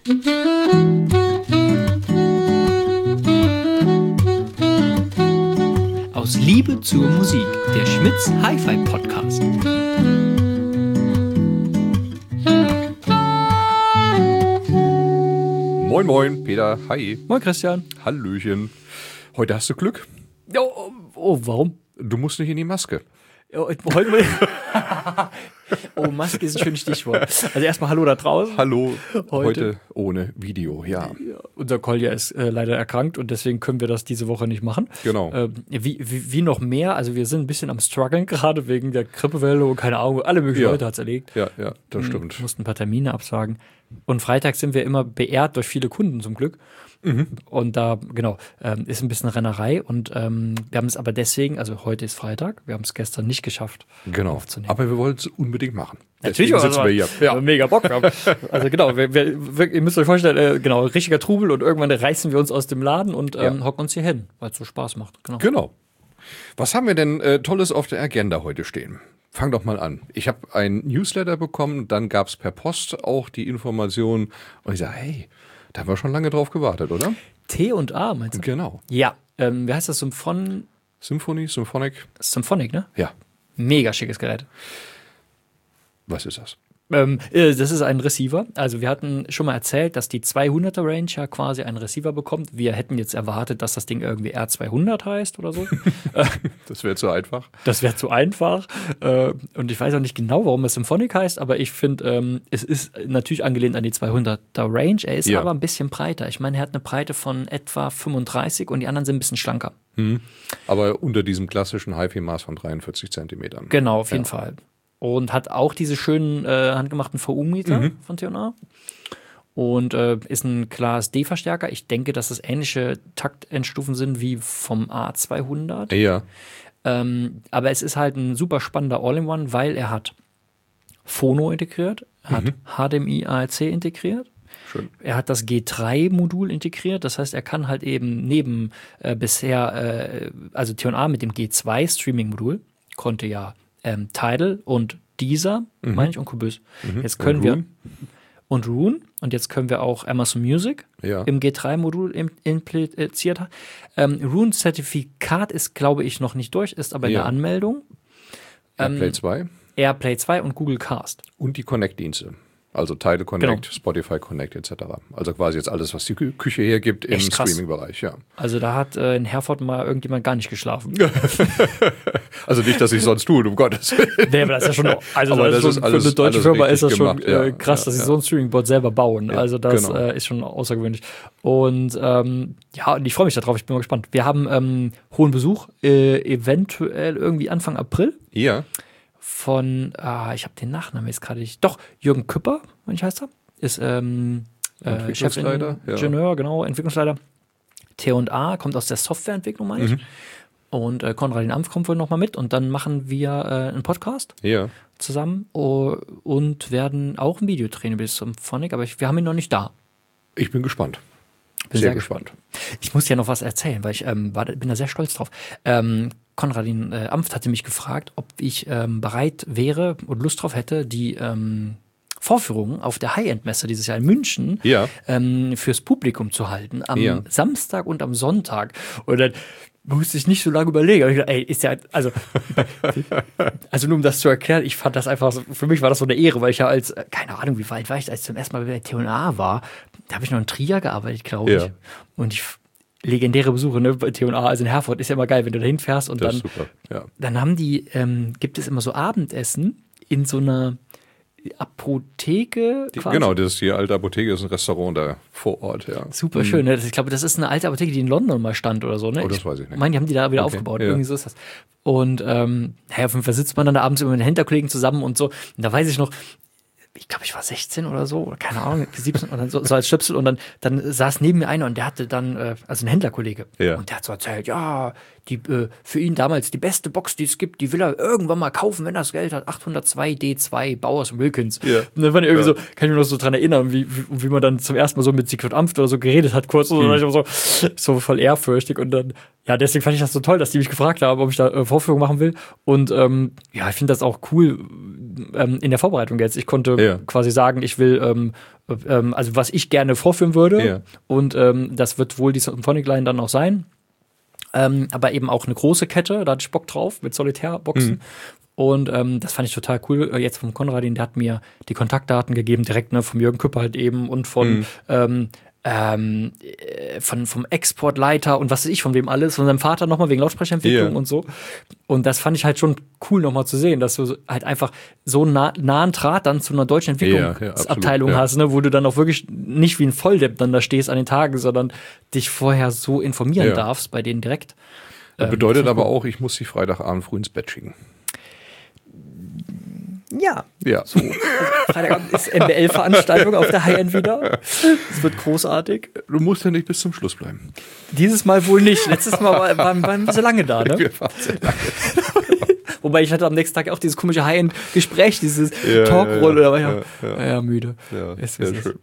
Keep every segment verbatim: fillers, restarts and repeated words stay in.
Aus Liebe zur Musik, der Schmitz Hi-Fi Podcast. Moin moin, Peter, hi. Moin Christian. Hallöchen. Heute hast du Glück. Oh, oh warum? Du musst nicht in die Maske. Oh, heute mal oh, Maske ist ein schönes Stichwort. Also erstmal Hallo da draußen. Hallo, heute, Heute. ohne Video, ja. Ja, unser Kolja ist äh, leider erkrankt und deswegen können wir das diese Woche nicht machen. Genau. Ähm, wie, wie, wie noch mehr, also wir sind ein bisschen am struggeln gerade wegen der Grippewelle und keine Ahnung, alle möglichen Ja. Leute hat es erlegt. Ja, ja, das Wir stimmt. mussten ein paar Termine absagen. Und Freitag sind wir immer beehrt durch viele Kunden zum Glück. Mhm. Und da, genau, ähm, ist ein bisschen Rennerei. Und ähm, wir haben es aber deswegen, also heute ist Freitag, wir haben es gestern nicht geschafft Genau. aufzunehmen. Aber wir wollen es unbedingt machen. Natürlich, Deswegen sitzen also, wir hier. wir haben mega Bock. Wir haben, also genau, wir, wir, wir, ihr müsst euch vorstellen, äh, genau, richtiger Trubel und irgendwann reißen wir uns aus dem Laden und ähm, Ja. hocken uns hier hin, weil es so Spaß macht. Genau. Genau. Was haben wir denn äh, Tolles auf der Agenda heute stehen? Fang doch mal an. Ich habe ein Newsletter bekommen, dann gab es per Post auch die Information und ich sage, hey, da haben wir schon lange drauf gewartet, oder? T und A, meinst du? Genau. Ja, ähm, wie heißt das? Symphon Symphony, Symphonic, Symphonic, ne? ja. Mega schickes Gerät. Was ist das? Ähm, äh, das ist ein Receiver. Also wir hatten schon mal erzählt, dass die zweihunderter Range ja quasi einen Receiver bekommt. Wir hätten jetzt erwartet, dass das Ding irgendwie R zweihundert heißt oder so. Das wäre zu einfach. Das wäre zu einfach. Äh, und ich weiß auch nicht genau, warum es Symphonic heißt, aber ich finde, ähm, es ist natürlich angelehnt an die zweihunderter Range. Er ist Ja. aber ein bisschen breiter. Ich meine, er hat eine Breite von etwa fünfunddreißig und die anderen sind ein bisschen schlanker. Hm. Aber unter diesem klassischen HiFi-Maß von dreiundvierzig Zentimetern. Genau, auf jeden Ja. Fall. Und hat auch diese schönen äh, handgemachten V U-Meter Mhm. von T und A. Und äh, ist ein Class D-Verstärker. Ich denke, dass das ähnliche Taktendstufen sind wie vom A zweihundert. Ja. Ähm, aber es ist halt ein super spannender All-in-One, weil er hat Phono integriert, er hat H D M I A R C integriert. Schön. Er hat das G drei Modul integriert, das heißt, er kann halt eben neben äh, bisher, äh, also T und A mit dem G zwei Streaming-Modul, konnte ja ähm, Tidal und Deezer, meine ich, und Cubase. Jetzt können Und wir Roon? und Roon und jetzt können wir auch Amazon Music Ja. im G drei Modul im, impliziert. Ähm, Roon-Zertifikat ist, glaube ich, noch nicht durch, ist aber in Ja. der Anmeldung. AirPlay zwei AirPlay zwei und Google Cast. und die Connect-Dienste. Also Tidal Connect, Genau. Spotify Connect et cetera. Also quasi jetzt alles, was die Kü- Küche hergibt im Echt krass. Streaming-Bereich. Ja. Also da hat äh, in Herford mal irgendjemand gar nicht geschlafen. Also nicht, dass ich sonst tue, um Gottes Willen. Nee, aber das ist ja schon, also Aber das das ist ist schon, alles- für eine deutsche alles Firma ist richtig das schon gemacht, ja. äh, krass, dass Ja, sie ja. so ein Streaming-Board selber bauen. Ja, also das genau. äh, ist schon außergewöhnlich. Und ähm, ja, und ich freue mich darauf, ich bin mal gespannt. Wir haben ähm, hohen Besuch, äh, eventuell irgendwie Anfang April Ja. von, ah, ich habe den Nachnamen jetzt gerade nicht, doch, Jürgen Küpper, wenn ich heißt er, ist ähm, äh, Entwicklungsleiter, Chefingenieur, genau, Entwicklungsleiter. T und A kommt aus der Softwareentwicklung, meine ich. Mhm. Und äh, Konradin Ampf kommt wohl nochmal mit und dann machen wir äh, einen Podcast Ja. zusammen oh, und werden auch ein Video drehen über das Symphonic, aber ich, wir haben ihn noch nicht da. Ich bin gespannt. Bin Sehr sehr, gespannt. Ich muss ja noch was erzählen, weil ich ähm, war, bin da sehr stolz drauf. Ähm, Konradin äh, Ampf hatte mich gefragt, ob ich ähm, bereit wäre und Lust drauf hätte, die ähm, Vorführungen auf der High-End-Messe dieses Jahr in München Ja. ähm, fürs Publikum zu halten, am Ja. Samstag und am Sonntag. Und dann musste ich nicht so lange überlegen. Aber ich dachte, ey, ist ja, also, also nur um das zu erklären, ich fand das einfach, so, für mich war das so eine Ehre, weil ich ja als, äh, keine Ahnung, wie weit war ich, als ich zum ersten Mal bei T und A war, da habe ich noch in Trier gearbeitet, glaube ich. Ja. Und ich, legendäre Besuche, ne, bei T und A, also in Herford, ist ja immer geil, wenn du da hinfährst und Das dann, ist super. Ja. dann haben die, ähm, gibt es immer so Abendessen in so einer Apotheke Die, quasi. genau, das ist die alte Apotheke, ist ein Restaurant da vor Ort, ja. Super schön, ne? Das- Ich glaube, das ist eine alte Apotheke, die in London mal stand oder so, ne? Oh, das weiß ich nicht. Ich meine, die haben die da wieder Okay, aufgebaut. ja. Irgendwie so ist das. Und ähm, naja, auf jeden Fall sitzt man dann da abends immer mit den Händlerkollegen zusammen und so. Und da weiß ich noch, ich glaube, ich war sechzehn oder so, oder keine Ahnung, siebzehn und dann so, so als Stöpsel und dann, dann saß neben mir einer und der hatte dann, äh, also ein Händlerkollege, Ja. und der hat so erzählt, ja, die, äh, für ihn damals die beste Box, die es gibt, die will er irgendwann mal kaufen, wenn er das Geld hat, achthundertzwei D zwei, Bowers und Wilkins. Ja. Und dann war ich irgendwie Ja. so, kann ich mich noch so dran erinnern, wie, wie, wie man dann zum ersten Mal so mit Siegfried Amft oder so geredet hat, kurz, und dann war ich immer so, so voll ehrfürchtig und dann, ja, deswegen fand ich das so toll, dass die mich gefragt haben, ob ich da äh, Vorführung machen will. Und ähm, ja, ich finde das auch cool ähm, in der Vorbereitung jetzt. Ich konnte Ja. quasi sagen, ich will ähm, ähm, also was ich gerne vorführen würde. Ja. Und ähm, das wird wohl die Symphonic Line dann auch sein. Ähm, aber eben auch eine große Kette, da hatte ich Bock drauf, mit Solitärboxen. Mhm. Und ähm, das fand ich total cool. Jetzt vom Konradin, der hat mir die Kontaktdaten gegeben, direkt ne, vom Jürgen Küpper halt eben und von mhm. ähm, ähm, von vom Exportleiter und was weiß ich, von wem alles, von seinem Vater nochmal wegen Lautsprecherentwicklung yeah. und so. Und das fand ich halt schon cool nochmal zu sehen, dass du halt einfach so nah, nahen Draht dann zu einer deutschen Entwicklungsabteilung yeah, yeah, hast, ne, wo du dann auch wirklich nicht wie ein Volldepp dann da stehst an den Tagen, sondern dich vorher so informieren yeah. darfst bei denen direkt. Das bedeutet ähm, aber auch, ich muss sie Freitagabend früh ins Bett schicken. Ja. ja. So. Also Freitagabend ist M B L-Veranstaltung auf der High-End wieder. Es wird großartig. Du musst ja nicht bis zum Schluss bleiben. Dieses Mal wohl nicht. Letztes Mal waren war, war ein bisschen lange da, ne? Wir waren sehr lange. Wobei ich hatte am nächsten Tag auch dieses komische High-End-Gespräch, dieses ja, Talkrolle. Ja, da war ich ja, auch ja. Ja, müde. Ja, ist, sehr ist, schön.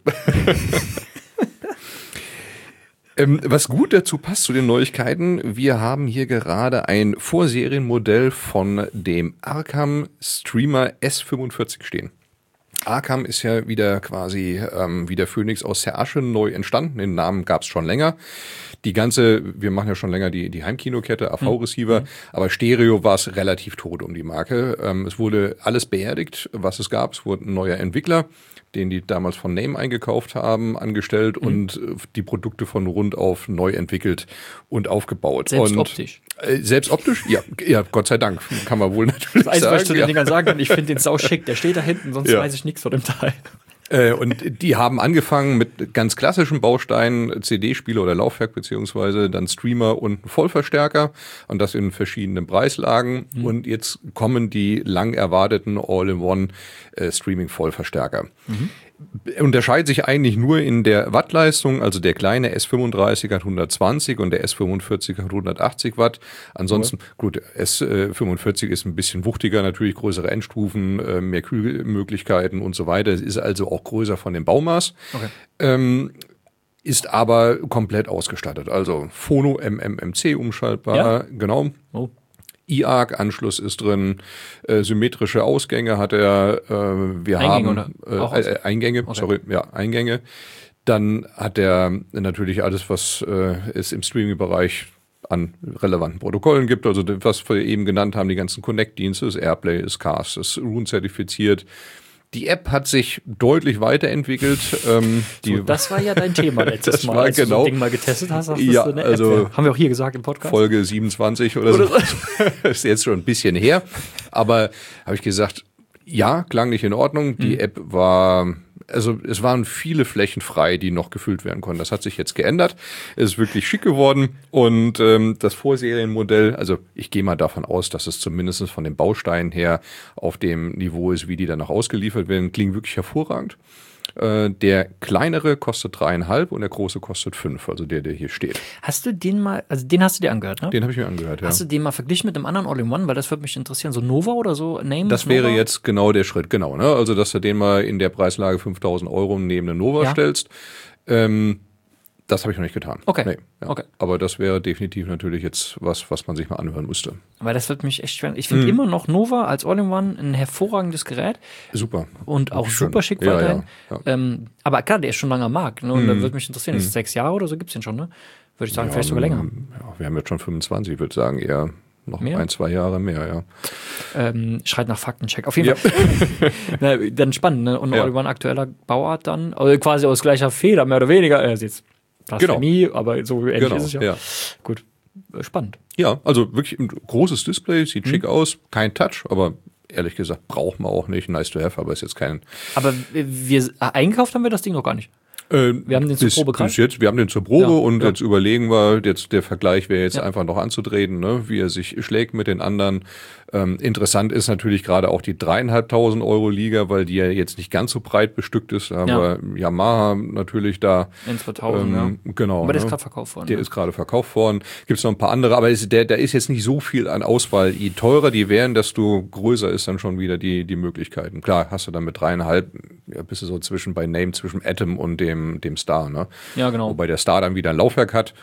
Ähm, was gut dazu passt zu den Neuigkeiten, wir haben hier gerade ein Vorserienmodell von dem Arkham Streamer S fünfundvierzig stehen. Arkham ist ja wieder quasi ähm, wie der Phönix aus der Asche neu entstanden. Den Namen gab es schon länger. Die ganze, wir machen ja schon länger die, die Heimkinokette, A V-Receiver, mhm. aber Stereo war es relativ tot um die Marke. Ähm, es wurde alles beerdigt, was es gab. Es wurde ein neuer Entwickler, den die damals von Name eingekauft haben, angestellt mhm. und die Produkte von Rund auf neu entwickelt und aufgebaut. Selbst und, optisch? Äh, selbst optisch? Ja, ja, Gott sei Dank, kann man wohl natürlich das sagen. Was ich zu den ja. Dingern sagen kann, ich finde den sau schick, der steht da hinten, sonst ja. weiß ich nichts von dem Teil. Äh, und die haben angefangen mit ganz klassischen Bausteinen, C D-Spieler oder Laufwerk beziehungsweise dann Streamer und Vollverstärker und das in verschiedenen Preislagen. Mhm. Und jetzt kommen die lang erwarteten All-in-One äh, Streaming-Vollverstärker. Mhm. Unterscheidet sich eigentlich nur in der Wattleistung, also der kleine S fünfunddreißig hat hundertzwanzig und der S fünfundvierzig hat hundertachtzig Watt. Ansonsten, gut, S fünfundvierzig ist ein bisschen wuchtiger, natürlich größere Endstufen, mehr Kühlmöglichkeiten und so weiter. Es ist also auch größer von dem Baumaß. Okay. Ähm, ist aber komplett ausgestattet. Also Phono M M M C umschaltbar, ja? Genau. Oh. I A G-Anschluss ist drin, äh, symmetrische Ausgänge hat er, äh, wir Eingänge haben äh, äh, Eingänge, okay. sorry, ja, Eingänge. Dann hat er natürlich alles, was äh, es im Streaming-Bereich an relevanten Protokollen gibt, also was wir eben genannt haben, die ganzen Connect-Dienste, das Airplay, ist Cast, ist Roon-zertifiziert. Die App hat sich deutlich weiterentwickelt. Ähm, die so, das war ja dein Thema letztes das Mal, war als genau, du so ein Ding mal getestet hast. hast ja, du eine also App, haben wir auch hier gesagt im Podcast. Folge siebenundzwanzig oder, oder so. so. Ist jetzt schon ein bisschen her. Aber habe ich gesagt, ja, klang nicht in Ordnung. Die hm. App war, also es waren viele Flächen frei, die noch gefüllt werden konnten. Das hat sich jetzt geändert. Es ist wirklich schick geworden. Und ähm, das Vorserienmodell, also ich gehe mal davon aus, dass es zumindest von den Bausteinen her auf dem Niveau ist, wie die dann noch ausgeliefert werden, klingt wirklich hervorragend. Äh, der kleinere kostet dreieinhalb und der große kostet fünf, also der, der hier steht. Hast du den mal, also den hast du dir angehört, ne? Den habe ich mir angehört, ja. Hast du den mal verglichen mit einem anderen All-in-One, weil das würde mich interessieren, so Nova oder so? Name das wäre Nova? Jetzt genau der Schritt, genau, ne? Also dass du den mal in der Preislage fünftausend Euro neben eine Nova ja. stellst. Ähm, Das habe ich noch nicht getan. Okay. Nee, ja. okay. Aber das wäre definitiv natürlich jetzt was, was man sich mal anhören müsste. Weil das wird mich echt schwer. Ich finde hm. immer noch Nova als All-in-One ein hervorragendes Gerät. Super. Und auch schön. super schick ja, weiterhin. Ja, ja. Ähm, aber klar, der ist schon lange am Markt. Ne? Und hm. da würde mich interessieren, ist es sechs Jahre oder so? Gibt es den schon, ne? Würde ich sagen, ja, vielleicht sogar länger. Ja, wir haben jetzt schon fünfundzwanzig, ich würde sagen, eher noch mehr? ein, zwei Jahre mehr, ja. Ähm, schreit nach Faktencheck. Auf jeden ja. Fall. Na, dann spannend, ne? Und ja. All-in-One aktueller Bauart dann. Also quasi aus gleicher Feder, mehr oder weniger. Er ist jetzt Blasphemie, genau. aber so ähnlich genau. ist es ja. ja. Gut, spannend. Ja, also wirklich ein großes Display, sieht mhm. schick aus, kein Touch, aber ehrlich gesagt braucht man auch nicht, nice to have, aber ist jetzt kein... Aber wir eingekauft haben wir das Ding noch gar nicht. Äh, wir haben den zur bis, Probe bis jetzt, wir haben den zur Probe ja, und ja. jetzt überlegen wir, jetzt der Vergleich wäre jetzt ja. einfach noch anzutreten, ne, wie er sich schlägt mit den anderen. Ähm, interessant ist natürlich gerade auch die dreieinhalbtausend Euro Liga, weil die ja jetzt nicht ganz so breit bestückt ist. Da haben ja. wir Yamaha natürlich da. N zweitausend, ähm, ja. Genau. Aber der ne? ist gerade verkauft worden. Der ne? ist gerade verkauft worden. Gibt es noch ein paar andere, aber ist, der, der ist jetzt nicht so viel an Auswahl. Je teurer die wären, desto größer ist dann schon wieder die, die Möglichkeiten. Klar, hast du dann mit dreieinhalb, ja, bist du so zwischen bei Name, zwischen Atom und dem, dem Star, ne? Ja, genau. Wobei der Star dann wieder ein Laufwerk hat,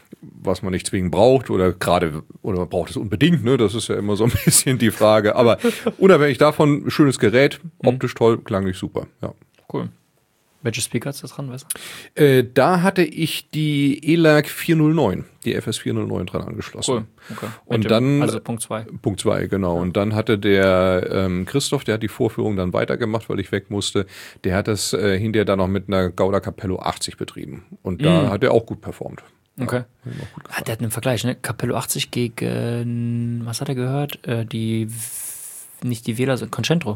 was man nicht zwingend braucht oder gerade, oder man braucht es unbedingt, ne? Das ist ja immer so ein bisschen die Frage. Aber unabhängig davon, schönes Gerät, optisch toll, klanglich super, ja. Cool. Welche Speaker ist das dran, weißt du? Äh, da hatte ich die E L A C vierhundertneun, die F S vierhundertneun dran angeschlossen. Cool, okay. Und dem, dann, also Punkt zwei. Punkt zwei, genau. Ja. Und dann hatte der ähm, Christoph, der hat die Vorführung dann weitergemacht, weil ich weg musste, der hat das äh, hinterher dann noch mit einer Gauda Capello achtzig betrieben. Und da mm. hat er auch gut performt. Okay. Ja, ah, der hat einen Vergleich, ne? Capello achtzig gegen, was hat er gehört? Äh, die, nicht die Wähler, sondern Concentro.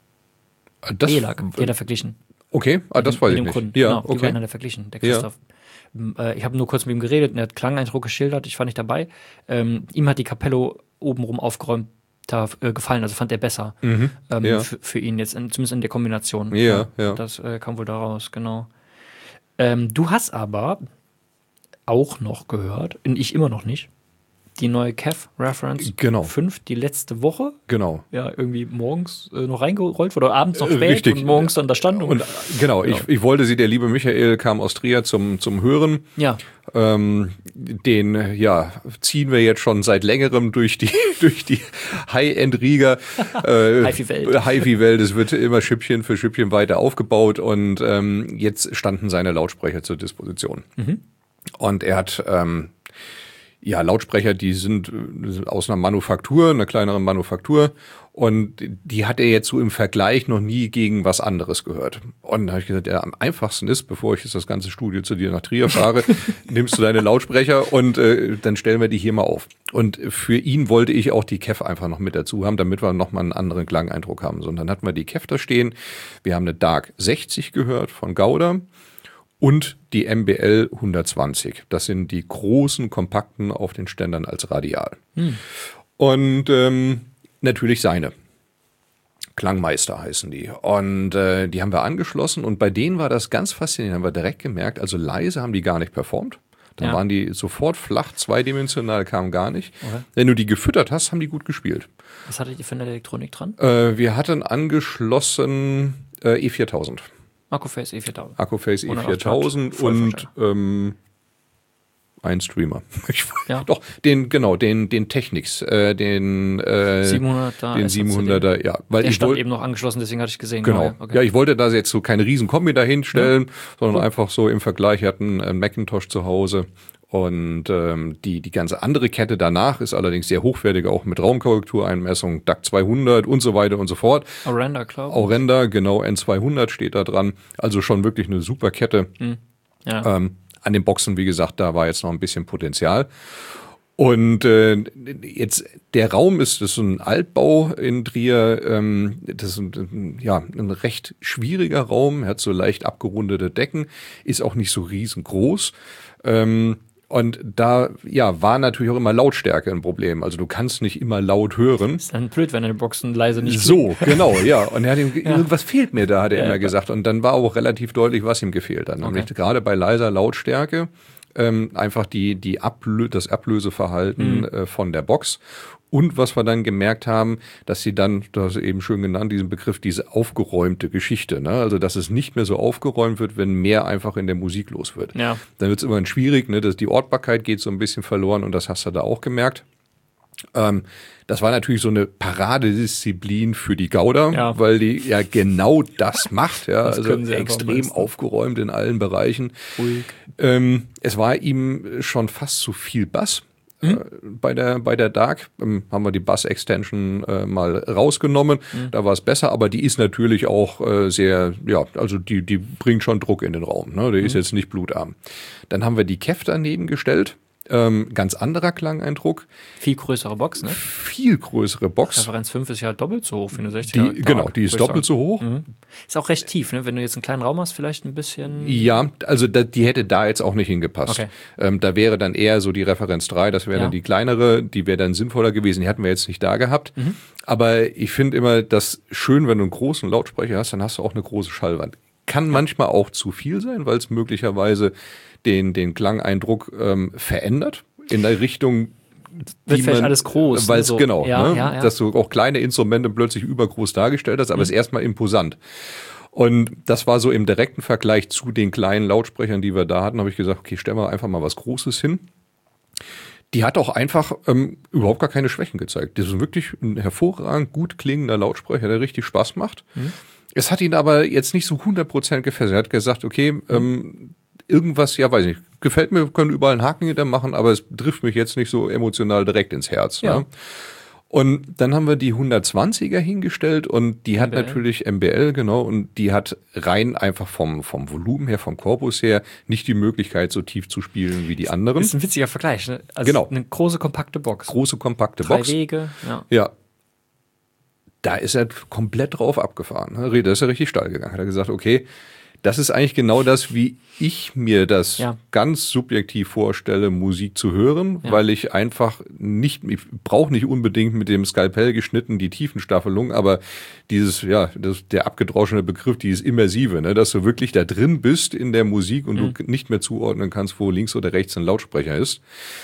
Das E L A C, die hat er verglichen. Okay, ah, das weiß ich nicht. Kunden. Ja, genau, okay. Die beiden hat er verglichen, der Christoph. Ja. Äh, ich habe nur kurz mit ihm geredet und er hat Klangeindruck geschildert, ich war nicht dabei. Ähm, ihm hat die Capello obenrum aufgeräumt da, äh, gefallen, also fand er besser mhm. ähm, ja. für, für ihn jetzt, in, zumindest in der Kombination. Ja, ja. ja. Das äh, kam wohl da raus, genau. Ähm, du hast aber auch noch gehört, und ich immer noch nicht, die neue C A F Reference genau. fünf, die letzte Woche. Genau. Ja, irgendwie morgens äh, noch reingerollt wurde, oder abends noch spät Richtig. und morgens dann da stand. Und, und genau, ja. ich, ich wollte sie, der liebe Michael kam aus Trier zum, zum Hören. Ja. Ähm, den, ja, ziehen wir jetzt schon seit längerem durch die, durch die High-End-Rieger. Äh, Hi-Fi-Welt. Hi-Fi-Welt. Es wird immer Schüppchen für Schüppchen weiter aufgebaut und ähm, jetzt standen seine Lautsprecher zur Disposition. Mhm. Und er hat, ähm, ja, Lautsprecher, die sind aus einer Manufaktur, einer kleineren Manufaktur. Und die hat er jetzt so im Vergleich noch nie gegen was anderes gehört. Und da habe ich gesagt, ja, am einfachsten ist, bevor ich jetzt das ganze Studio zu dir nach Trier fahre, nimmst du deine Lautsprecher und äh, dann stellen wir die hier mal auf. Und für ihn wollte ich auch die C A F einfach noch mit dazu haben, damit wir nochmal einen anderen Klangeindruck haben. So, und dann hatten wir die C A F da stehen. Wir haben eine Dark sechzig gehört von Gauda. Und die M B L hundertzwanzig. Das sind die großen, kompakten auf den Ständern als Radial. Hm. Und ähm, natürlich seine. Klangmeister heißen die. Und äh, die haben wir angeschlossen. Und bei denen war das ganz faszinierend. Haben wir direkt gemerkt, also leise haben die gar nicht performt. Dann ja. waren die sofort flach, zweidimensional, kam gar nicht. Okay. Wenn du die gefüttert hast, haben die gut gespielt. Was hattet ihr für eine Elektronik dran? Äh, wir hatten angeschlossen äh, E viertausend. Akkuface E viertausend. Akkuface E viertausend und ähm, ein Streamer. Ich, ja. Doch, den, genau, den, den Technics, äh, den, äh, siebenhunderter. Den siebenhunderter, ja. Weil Der ich stand wollt, eben noch angeschlossen, deswegen hatte ich gesehen. Genau. Okay. Ja, ich wollte da jetzt so keine riesen Kombi dahin stellen, ja. sondern cool. einfach so im Vergleich, wir hatten einen Macintosh zu Hause. Und ähm, die die ganze andere Kette danach ist allerdings sehr hochwertig, auch mit Raumkorrektureinmessung, D A C zweihundert und so weiter und so fort. Aurenda, glaube ich. Aurenda, genau, N zweihundert steht da dran. Also schon wirklich eine super Kette. Mhm. Ja. Ähm, an den Boxen, wie gesagt, da war jetzt noch ein bisschen Potenzial. Und äh, jetzt der Raum ist, das ist so ein Altbau in Trier, ähm, das ist ein, ja, ein recht schwieriger Raum, hat so leicht abgerundete Decken, ist auch nicht so riesengroß. Ähm, Und da ja war natürlich auch immer Lautstärke ein Problem. Also du kannst nicht immer laut hören. Ist dann blöd, wenn deine Boxen leise nicht So, genau, ja. Und er hat ihm, ja. irgendwas fehlt mir da, hat er ja, immer gesagt. Und dann war auch relativ deutlich, was ihm gefehlt hat. Nämlich okay. gerade bei leiser Lautstärke ähm, einfach die, die Ablö- das Ablöseverhalten mhm. äh, von der Box. Und was wir dann gemerkt haben, dass sie dann, du hast eben schön genannt, diesen Begriff, diese aufgeräumte Geschichte, ne? Also, dass es nicht mehr so aufgeräumt wird, wenn mehr einfach in der Musik los wird. Ja. Dann wird es immer schwierig, ne? Dass die Ortbarkeit geht so ein bisschen verloren und das hast du da auch gemerkt. Ähm, das war natürlich so eine Paradedisziplin für die Gauda, ja. weil die ja genau das macht, ja, das also extrem aufgeräumt in allen Bereichen. Ähm, es war ihm schon fast zu viel Bass. Mhm. Bei der bei der Dark ähm, haben wir die Bass-Extension äh, mal rausgenommen. Mhm. Da war es besser, aber die ist natürlich auch äh, sehr, ja, also die die bringt schon Druck in den Raum. Ne? Die mhm. ist jetzt nicht blutarm. Dann haben wir die C A F daneben gestellt. Ähm, ganz anderer Klangeindruck. Viel größere Box, ne? Viel größere Box. Referenz fünf ist ja doppelt so hoch wie eine sechziger. Die, genau, die ist doppelt so hoch. Mhm. Ist auch recht tief, ne? Wenn du jetzt einen kleinen Raum hast, vielleicht ein bisschen... Ja, also da, die hätte da jetzt auch nicht hingepasst. Okay. Ähm, da wäre dann eher so die Referenz drei, das wäre ja. dann die kleinere, die wäre dann sinnvoller gewesen. Die hatten wir jetzt nicht da gehabt. Mhm. Aber ich finde immer, das schön, wenn du einen großen Lautsprecher hast, dann hast du auch eine große Schallwand. Kann ja. manchmal auch zu viel sein, weil es möglicherweise den, den Klangeindruck ähm, verändert in der Richtung, wird vielleicht man, alles groß. Weil es so. genau, ja, ne? ja, ja. dass du auch kleine Instrumente plötzlich übergroß dargestellt hast, aber mhm. es ist erstmal imposant. Und das war so im direkten Vergleich zu den kleinen Lautsprechern, die wir da hatten, habe ich gesagt, okay, stellen wir einfach mal was Großes hin. Die hat auch einfach ähm, überhaupt gar keine Schwächen gezeigt. Das ist wirklich ein hervorragend gut klingender Lautsprecher, der richtig Spaß macht. Mhm. Es hat ihn aber jetzt nicht so hundert Prozent gefesselt. Er hat gesagt, okay, mhm. ähm, irgendwas, ja, weiß ich nicht, gefällt mir, können überall einen Haken hinter machen, aber es trifft mich jetzt nicht so emotional direkt ins Herz. Ja. Ne? Und dann haben wir die hundertzwanziger hingestellt und die hat M B L. Natürlich M B L, genau, und die hat rein einfach vom, vom Volumen her, vom Korpus her, nicht die Möglichkeit, so tief zu spielen wie die anderen. Das ist ein witziger Vergleich, ne? Also genau. Eine große, kompakte Box. Große, kompakte Drei Box. Drei Wege, ja. Ja. Da ist er komplett drauf abgefahren. Da ist er richtig steil gegangen. Hat er gesagt, okay, das ist eigentlich genau das, wie ich mir das ja. ganz subjektiv vorstelle, Musik zu hören, ja. weil ich einfach nicht, ich brauche nicht unbedingt mit dem Skalpell geschnitten die Tiefenstaffelung, aber dieses, ja, das, der abgedroschene Begriff, dieses Immersive, ne, dass du wirklich da drin bist in der Musik und mhm. du nicht mehr zuordnen kannst, wo links oder rechts ein Lautsprecher ist.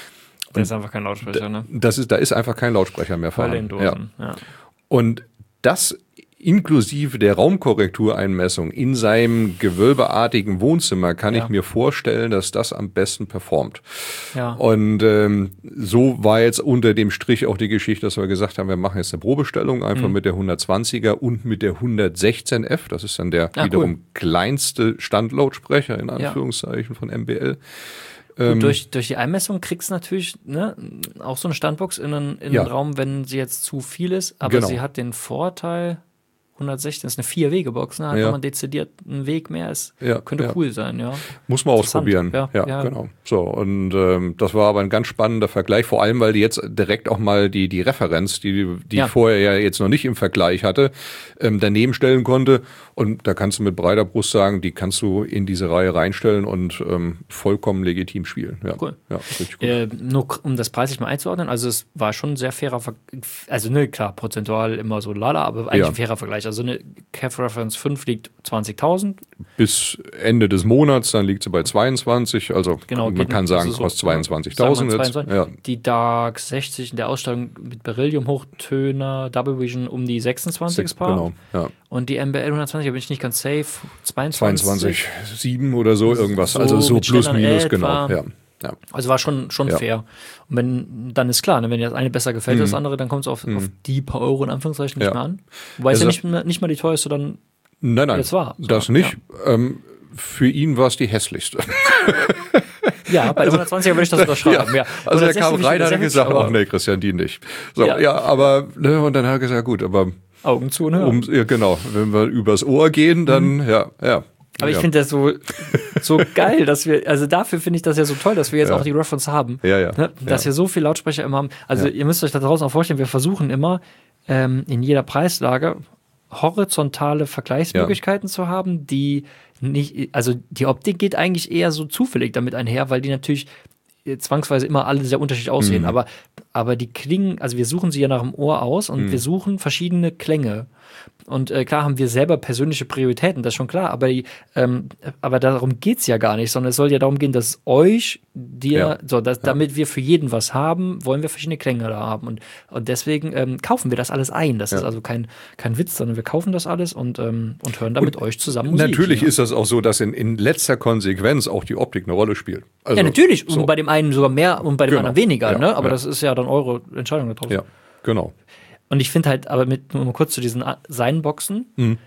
Da ist einfach kein Lautsprecher, ne? Das ist, da ist einfach kein Lautsprecher mehr vorhanden. Ja. ja. Und das inklusive der Raumkorrektureinmessung in seinem gewölbeartigen Wohnzimmer kann ja. ich mir vorstellen, dass das am besten performt. Ja. Und ähm, so war jetzt unter dem Strich auch die Geschichte, dass wir gesagt haben, wir machen jetzt eine Probestellung einfach mhm. mit der hundertzwanziger und mit der hundertsechzehn F. Das ist dann der ah, wiederum cool. kleinste Standlautsprecher in Anführungszeichen ja. von M B L. Gut, durch, durch die Einmessung kriegst du natürlich ne, auch so eine Standbox in einen, in ja. einen Raum, wenn sie jetzt zu viel ist, aber genau. sie hat den Vorteil, hundertsechzehn ist eine Vier-Wege-Box, ne? Hat ja. man dezidiert einen Weg mehr, ist, ja, könnte ja. cool sein, ja. Muss man ausprobieren. Ja, ja, ja, genau. So, und ähm, das war aber ein ganz spannender Vergleich, vor allem, weil die jetzt direkt auch mal die, die Referenz, die, die ja. vorher ja jetzt noch nicht im Vergleich hatte, ähm, daneben stellen konnte. Und da kannst du mit breiter Brust sagen, die kannst du in diese Reihe reinstellen und ähm, vollkommen legitim spielen. Ja, cool. Ja, richtig gut. Äh, nur um das preislich mal einzuordnen, also es war schon ein sehr fairer Vergleich, also ne, klar, prozentual immer so lala, aber eigentlich ja. ein fairer Vergleich. Also eine C A F Reference fünf liegt zwanzigtausend. Bis Ende des Monats, dann liegt sie bei zweiundzwanzig, also genau, man kann sagen, so kostet zweiundzwanzigtausend jetzt. Ja. Die Dark sechzig in der Ausstattung mit Beryllium-Hochtöner, Double Vision um die sechsundzwanzig Sechs, Paar. Genau, ja. Und die M B L hundertzwanzig, da bin ich nicht ganz safe, zweiundzwanzig. zweiundzwanzig, sieben oder so, irgendwas, so also so plus minus, genau, ja. Ja. Also war schon, schon ja. fair. Und wenn, dann ist klar, ne, wenn dir das eine besser gefällt mhm. als das andere, dann kommt es auf, mhm. auf die paar Euro in Anführungszeichen nicht ja. mehr an. Wobei es ja nicht, nicht mal die teuerste dann nein, nein, jetzt war. Das so, nicht. Ja. Ähm, für ihn war es die hässlichste. Ja, bei der hundertzwanziger würde ich das unterschreiben. Ja. Ja. Also der kam rein, hat er gesagt, ach nee, Christian, die nicht. So, ja. ja, aber, ne, und dann hat er gesagt, gut, aber Augen zu und hören. Um, ja, genau, wenn wir übers Ohr gehen, dann, mhm. ja, ja. Aber ja. ich finde das so, so geil, dass wir, also dafür finde ich das ja so toll, dass wir jetzt ja. auch die Reference haben. Ja, ja. Ne? Dass ja. wir so viele Lautsprecher immer haben. Also ja. ihr müsst euch da draußen auch vorstellen, wir versuchen immer ähm, in jeder Preislage horizontale Vergleichsmöglichkeiten ja. zu haben, die nicht, also die Optik geht eigentlich eher so zufällig damit einher, weil die natürlich zwangsweise immer alle sehr unterschiedlich aussehen, mhm. aber, aber die klingen, also wir suchen sie ja nach dem Ohr aus und mhm. wir suchen verschiedene Klänge. Und äh, klar haben wir selber persönliche Prioritäten, das ist schon klar, aber, die, ähm, aber darum geht es ja gar nicht, sondern es soll ja darum gehen, dass euch, dir, ja. so, dass, ja. damit wir für jeden was haben, wollen wir verschiedene Klänge da haben. Und, und deswegen ähm, kaufen wir das alles ein. Das ja. ist also kein, kein Witz, sondern wir kaufen das alles und, ähm, und hören damit und euch zusammen Musik. Natürlich ja. ist das auch so, dass in, in letzter Konsequenz auch die Optik eine Rolle spielt. Also, ja, natürlich. So. Und bei dem einen sogar mehr und bei dem genau. anderen weniger. Ja. Ne? Aber ja. das ist ja dann eure Entscheidung da draußen. Ja, genau. Und ich finde halt, aber mit, nur mal kurz zu diesen Sein-Boxen, mhm.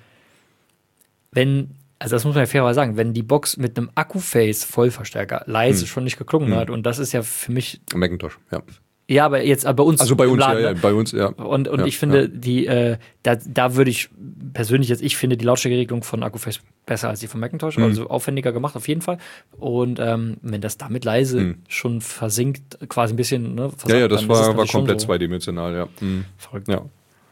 wenn, also das muss man ja fairerweise sagen, wenn die Box mit einem Akku-Face-Vollverstärker leise mhm. schon nicht geklungen mhm. hat, und das ist ja für mich. Macintosh, ja. Ja, aber jetzt aber bei uns. Also bei uns, Laden, ja, ja, bei uns, ja. Und, und ja, ich finde, ja. die, äh, da, da würde ich persönlich jetzt, ich finde die Lautstärkeregelung von Akkuface besser als die von Macintosh, mhm. also aufwendiger gemacht auf jeden Fall. Und ähm, wenn das damit leise mhm. schon versinkt, quasi ein bisschen, ne, versagt, ja, ja, das war, war komplett so zweidimensional, ja. Mhm. Verrückt. Ja.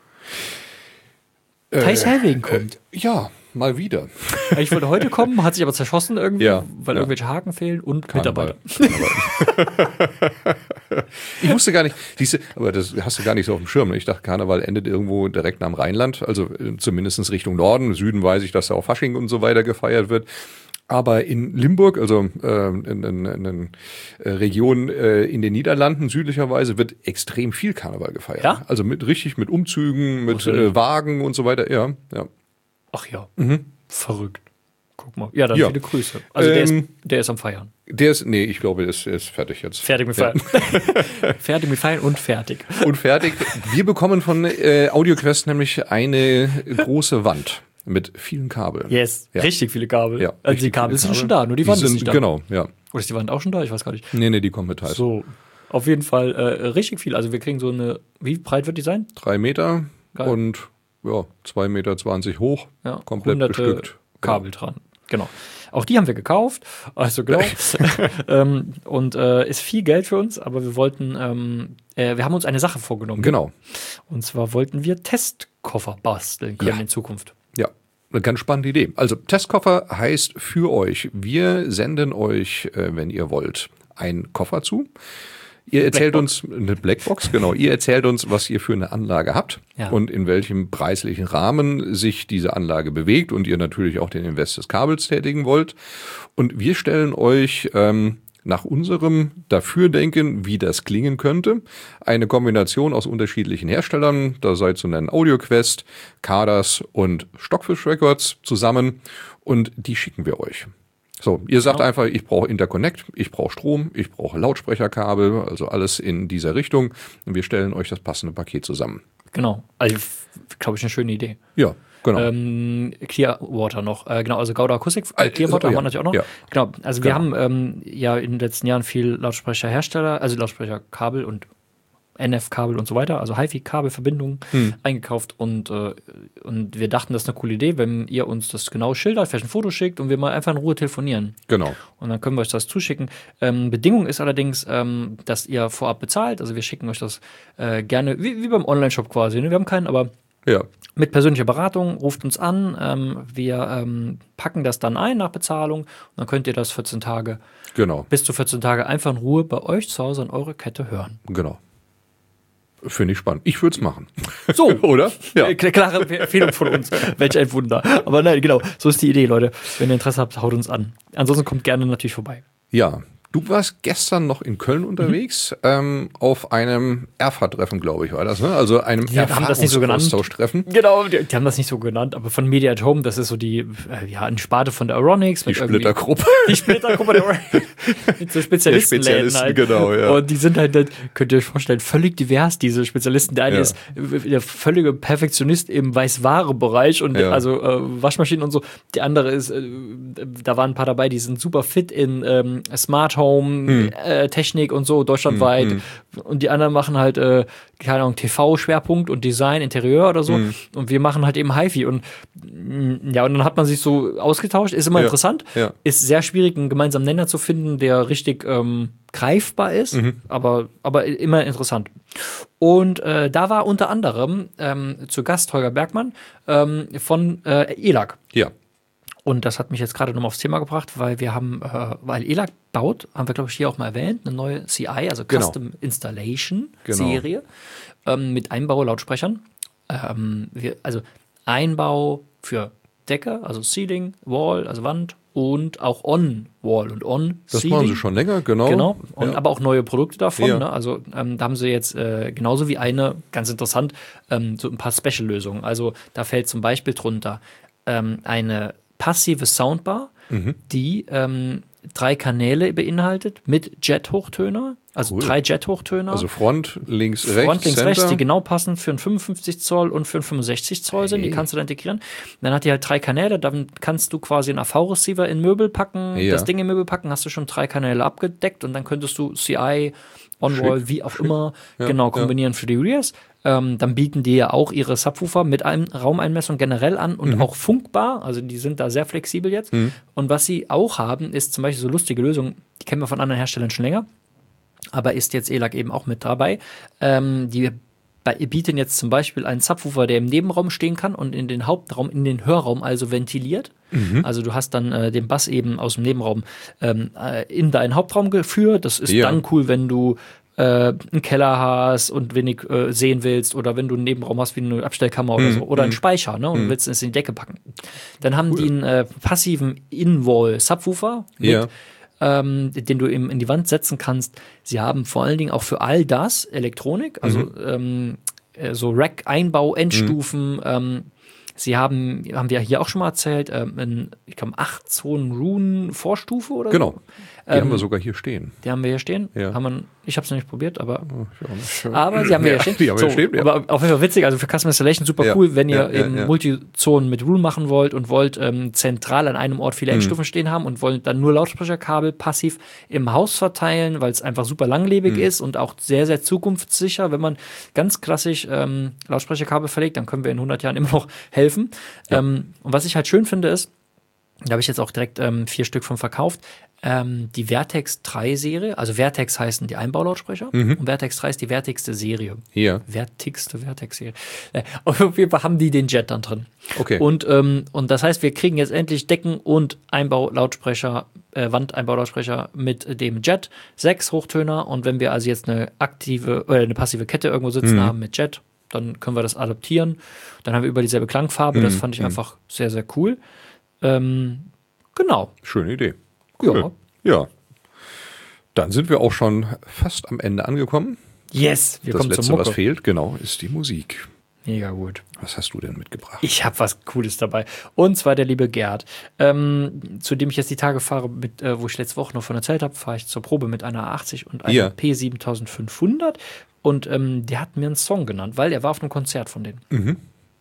Thijs äh, Helwegen kommt. Äh, ja, mal wieder. Ich wollte heute kommen, hat sich aber zerschossen irgendwie, ja, weil ja. irgendwelche Haken fehlen und Karneval. Mitarbeiter. Ich wusste gar nicht, diese, aber das hast du gar nicht so auf dem Schirm. Ich dachte, Karneval endet irgendwo direkt am Rheinland, also zumindest Richtung Norden. Im Süden weiß ich, dass da auch Fasching und so weiter gefeiert wird. Aber in Limburg, also äh, in, in, in äh, Region äh, in den Niederlanden südlicherweise, wird extrem viel Karneval gefeiert. Ja? Also mit richtig mit Umzügen, mit äh, Wagen und so weiter. Ja, ja. Ach ja, mhm. verrückt. Guck mal. Ja, dann ja. viele Grüße. Also ähm, der, ist, der ist am Feiern. Der ist, nee, ich glaube, der ist, der ist fertig jetzt. Fertig mit Feiern. Ja. Fertig mit Feiern und fertig. Und fertig. Wir bekommen von äh, AudioQuest nämlich eine große Wand. mit vielen Kabeln. Yes, Ja. richtig viele Kabel. Ja, also die richtig Kabel viele sind Kabel. schon da, nur die, Die Wand ist sind- nicht da. Genau, ja. Oder ist die Wand auch schon da? Ich weiß gar nicht. Nee, nee, die kommen mit heiß. So, auf jeden Fall äh, richtig viel. Also wir kriegen so eine, wie breit wird die sein? Drei Meter Geil. und ja, zwei Meter zwanzig hoch, Ja, komplett hunderte bestückt. Kabel dran. Genau. Auch die haben wir gekauft, also genau. ähm, und äh, ist viel Geld für uns, aber wir wollten, ähm, äh, wir haben uns eine Sache vorgenommen. Genau, Und zwar wollten wir Testkoffer basteln können Ja. in Zukunft. ja. Eine ganz spannende Idee. Also Testkoffer heißt für euch, wir senden euch, äh, wenn ihr wollt, einen Koffer zu. Ihr erzählt Blackbox. uns, eine Blackbox, genau, ihr erzählt uns, was ihr für eine Anlage habt Ja. und in welchem preislichen Rahmen sich diese Anlage bewegt und ihr natürlich auch den Invest des Kabels tätigen wollt. Und wir stellen euch ähm, nach unserem Dafürdenken, wie das klingen könnte, eine Kombination aus unterschiedlichen Herstellern, da sei zu nennen AudioQuest, Cardus und Stockfish Records zusammen und die schicken wir euch. So, ihr sagt einfach, ich brauche Interconnect, ich brauche Strom, ich brauche Lautsprecherkabel, also alles in dieser Richtung. Und wir stellen euch das passende Paket zusammen. Genau. Also, glaube ich, eine schöne Idee. Ja, genau. Ähm, Clearwater noch. Äh, genau, also Gauda Akustik. Äh, Äh, Clearwater so, ja. haben wir natürlich auch noch. Ja. Genau, also wir Genau. haben ähm, ja in den letzten Jahren viel Lautsprecherhersteller, also Lautsprecherkabel und N F-Kabel und so weiter, also HiFi-Kabelverbindungen Hm. eingekauft und, äh, und wir dachten, das ist eine coole Idee, wenn ihr uns das genau schildert, vielleicht ein Foto schickt und wir mal einfach in Ruhe telefonieren. Genau. Und dann können wir euch das zuschicken. Ähm, Bedingung ist allerdings, ähm, dass ihr vorab bezahlt. Also wir schicken euch das äh, gerne, wie, wie beim Online-Shop quasi. Ne? Wir haben keinen, aber Ja, mit persönlicher Beratung, ruft uns an. Ähm, wir ähm, packen das dann ein nach Bezahlung und dann könnt ihr das vierzehn Tage, genau, bis zu vierzehn Tage einfach in Ruhe bei euch zu Hause an eure Kette hören. genau. Finde ich spannend. Ich würde es machen. So, Oder? Ja. Äh, klare Empfehlung von uns. Welch ein Wunder. Aber nein, genau, so ist die Idee, Leute. Wenn ihr Interesse habt, haut uns an. Ansonsten kommt gerne natürlich vorbei. Ja. Du warst gestern noch in Köln unterwegs, mhm. ähm, auf einem R F A-Treffen, glaube ich, war das, ne? Also einem Die haben das nicht so genannt. Erfahrungsaustausch-Treffen. Genau, die, die haben das nicht so genannt, aber von Media at Home, das ist so die, äh, ja, eine Sparte von der Euronics. Die mit irgendwie- Splittergruppe. Die Splittergruppe der Euronics. Mit so Spezialistenläden Spezialisten, halt. genau, ja. Und die sind halt, halt, könnt ihr euch vorstellen, völlig divers, diese Spezialisten. Der eine Ja. ist der völlige Perfektionist im Weißware-Bereich und Ja. also äh, Waschmaschinen und so. Der andere ist, äh, da waren ein paar dabei, die sind super fit in ähm, Smart Home, Hm. äh, Technik und so, deutschlandweit. Hm, Und die anderen machen halt, äh, keine Ahnung, T V-Schwerpunkt und Design, Interieur oder so. Hm. Und wir machen halt eben HiFi. Und mm, ja, und dann hat man sich so ausgetauscht. Ist immer Ja. interessant. Ja. Ist sehr schwierig, einen gemeinsamen Nenner zu finden, der richtig ähm, greifbar ist, Mhm. aber, aber immer interessant. Und äh, da war unter anderem ähm, zu Gast Holger Bergmann ähm, von äh, E L A C. Ja. Und das hat mich jetzt gerade nochmal aufs Thema gebracht, weil wir haben, äh, weil E L A C baut, haben wir glaube ich hier auch mal erwähnt, eine neue C I, also Genau. Custom Installation Genau. Serie ähm, mit Einbau-Lautsprechern. Ähm, wir, also Einbau für Decke, also Ceiling, Wall, also Wand und auch On-Wall und On-Ceiling. Das machen sie schon länger, genau. Genau, und Ja. aber auch neue Produkte davon. Ja. Ne? Also ähm, da haben sie jetzt äh, genauso wie eine, ganz interessant, ähm, so ein paar Special-Lösungen. Also da fällt zum Beispiel drunter ähm, eine passive Soundbar, Mhm. die ähm, drei Kanäle beinhaltet mit Jet-Hochtöner, also Cool. drei Jet-Hochtöner. Also Front, links, rechts, Front, links, Center. rechts, die genau passen für einen fünfundfünfzig Zoll und für einen fünfundsechzig Zoll sind. Die Hey. kannst du da integrieren. Dann hat die halt drei Kanäle. Dann kannst du quasi einen A V-Receiver in Möbel packen, Ja. das Ding in Möbel packen, hast du schon drei Kanäle abgedeckt und dann könntest du C I, On-Wall, Schick, wie auch schick. immer, Ja, genau ja. kombinieren für die Rears. Ähm, dann bieten die ja auch ihre Subwoofer mit einem Raumeinmessung generell an und Mhm. auch funkbar. Also die sind da sehr flexibel jetzt. Mhm. Und was sie auch haben, ist zum Beispiel so lustige Lösungen, die kennen wir von anderen Herstellern schon länger, aber ist jetzt E L A C eben auch mit dabei. Ähm, die bei- bieten jetzt zum Beispiel einen Subwoofer, der im Nebenraum stehen kann und in den Hauptraum, in den Hörraum also ventiliert. Mhm. Also du hast dann äh, den Bass eben aus dem Nebenraum ähm, äh, in deinen Hauptraum geführt. Das ist Ja. dann cool, wenn du äh, einen Keller hast und wenig äh, sehen willst oder wenn du einen Nebenraum hast wie eine Abstellkammer oder Mhm. so oder einen Mhm. Speicher, ne, und Mhm. willst es in die Decke packen. Dann haben Cool. die einen äh, passiven In-Wall-Subwoofer mit Ja. ähm, den du eben in die Wand setzen kannst. Sie haben vor allen Dingen auch für all das Elektronik, also Mhm. ähm, äh, so Rack-Einbau, Endstufen. Ähm, sie haben, haben wir hier auch schon mal erzählt, ähm, in, ich glaube, acht Zonen Runen Vorstufe oder Genau. so. Die haben Ähm, wir sogar hier stehen. Die haben wir hier stehen. Ja. Haben wir, Ich habe es noch nicht probiert, aber, Ja, aber sie haben wir ja stehen. Die haben wir so, stehen, ja. Aber auf jeden Fall witzig, also für Custom Installation super Ja, cool, wenn ihr ja, ja, eben ja. Multizonen mit Roon machen wollt und wollt ähm, zentral an einem Ort viele Endstufen stehen haben und wollt dann nur Lautsprecherkabel passiv im Haus verteilen, weil es einfach super langlebig ist und auch sehr, sehr zukunftssicher. Wenn man ganz klassisch ähm, Lautsprecherkabel verlegt, dann können wir in hundert Jahren immer noch helfen. Ja. Ähm, und was ich halt schön finde ist, da habe ich jetzt auch direkt ähm, vier Stück von verkauft. Ähm, die Vertex drei Serie, also Vertex heißen die Einbaulautsprecher und Vertex drei ist die wertigste Serie. Hier. Wertigste Vertex-Serie. Äh, auf jeden Fall haben die den Jet dann drin. Okay. Und, ähm, und das heißt, wir kriegen jetzt endlich Decken- und Einbaulautsprecher, äh, Wandeinbaulautsprecher mit dem Jet, sechs Hochtöner. Und wenn wir also jetzt eine aktive, äh, eine passive Kette irgendwo sitzen haben mit Jet, dann können wir das adaptieren. Dann haben wir über dieselbe Klangfarbe. Das fand ich einfach sehr, sehr cool. Ähm, genau. Schöne Idee. Ja. Ja. Dann sind wir auch schon fast am Ende angekommen. Yes, wir Das kommen letzte, zur was Mucke. fehlt, genau, ist die Musik. Mega gut. Was hast du denn mitgebracht? Ich habe was Cooles dabei. Und zwar der liebe Gerd, ähm, zu dem ich jetzt die Tage fahre, mit, äh, wo ich letzte Woche noch von erzählt habe, fahre ich zur Probe mit einer A achtzig und einer Ja. P siebentausendfünfhundert. Und ähm, der hat mir einen Song genannt, weil er war auf einem Konzert von denen. Mhm.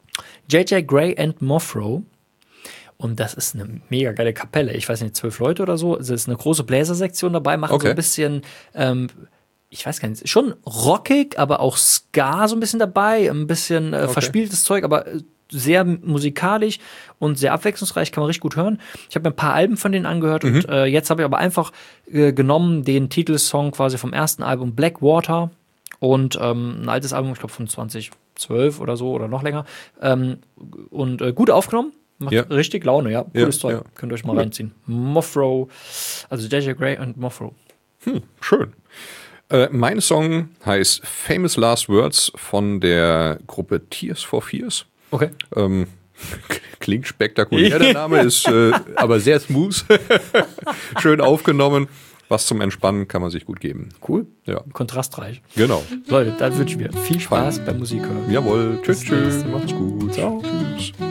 J J Gray and Mothro. Und das ist eine mega geile Kapelle. Ich weiß nicht, zwölf Leute oder so. Es ist eine große Bläsersektion dabei, machen Okay. so ein bisschen, ähm, ich weiß gar nicht, schon rockig, aber auch Ska so ein bisschen dabei, ein bisschen äh, verspieltes Zeug, aber äh, sehr musikalisch und sehr abwechslungsreich, kann man richtig gut hören. Ich habe mir ein paar Alben von denen angehört und äh, jetzt habe ich aber einfach äh, genommen den Titelsong quasi vom ersten Album Blackwater und ähm, ein altes Album, ich glaube von zwanzig zwölf oder so oder noch länger ähm, und äh, gut aufgenommen. Macht Ja. richtig Laune, ja. Cooles Ja, Zeug. ja. Könnt ihr euch mal reinziehen. Mothro, also J J Gray und Mothro. Schön. Äh, mein Song heißt Famous Last Words von der Gruppe Tears for Fears. Okay. Ähm, klingt spektakulär, der Name ist äh, aber sehr smooth. Schön aufgenommen. Was zum Entspannen kann man sich gut geben. Cool. Ja, Kontrastreich. genau. Leute, dann wünsche ich mir viel Spaß beim Musik hören. Jawohl. Tschüss, Bis tschüss. nächste Woche. Macht's gut. Ciao. Tschüss.